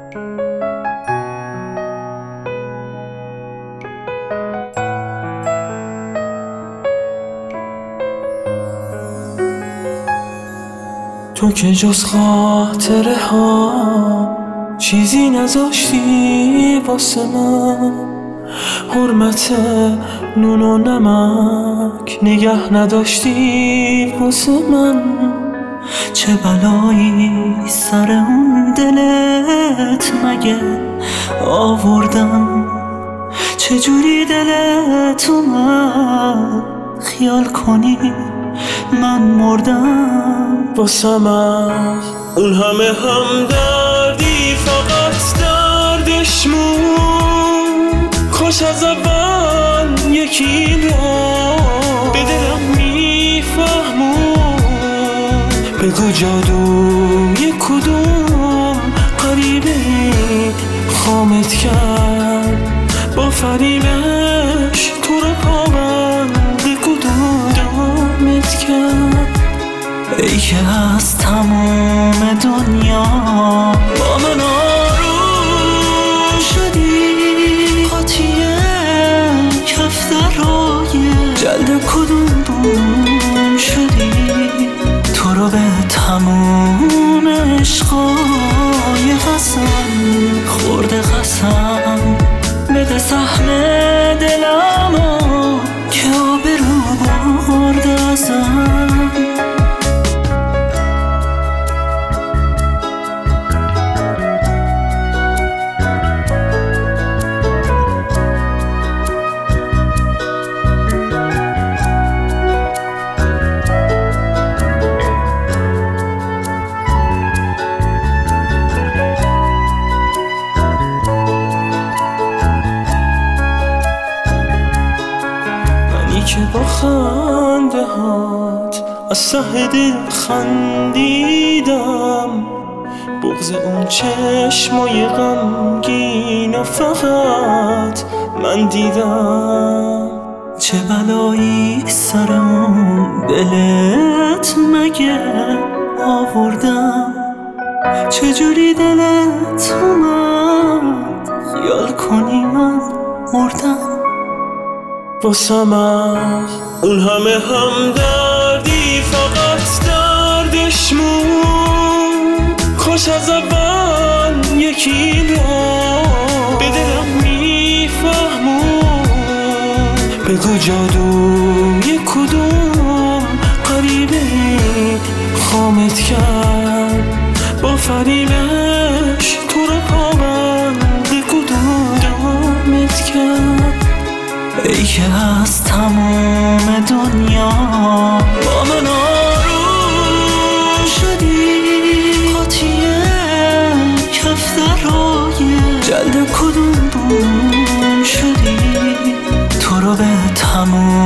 تو که جز خاطره ها چیزی نذاشتی واسه من، حرمت نون و نمک نگه نداشتی واسه من. چه بلایی سر اون دلت مگه آوردم، چه جوری دلت اومد خیال کنی من مردم. واسم اون همه همدردی فقط دردش مون، کاش از اول یکی رو به دلم میفهمون. بگو جادوی کدوم غریبه خامت کرد، با فریبش تو رو پابند کدوم دامت کرد. ای که از تموم دنیا با من آروم شدی، قاطی کفترهای جلد کدوم بوم شدی. تو رو به تموم عشقای قسم خورده قسم، بده سهم دلمو که آبرو برده ازم. که با خنده هات از ته دل خندیدم، بغض اون چشمای غمگین و فقط من دیدم. چه بلایی سر اون دلت مگه آوردم، چه جوری دلت اومد خیال کنی من مردم. واسم اون همه همدردی فقط دردش مون، کاش از اول یکی رو به دلم میفهمون. بگو جادوی کدوم غریبه خامت کرد، با فریبش تو رو پابند کدوم دامت کرد. ای که از تموم دنیا با من آروم شدی، قاطی کفترهای جلد کدوم بوم شدی. تو رو به تموم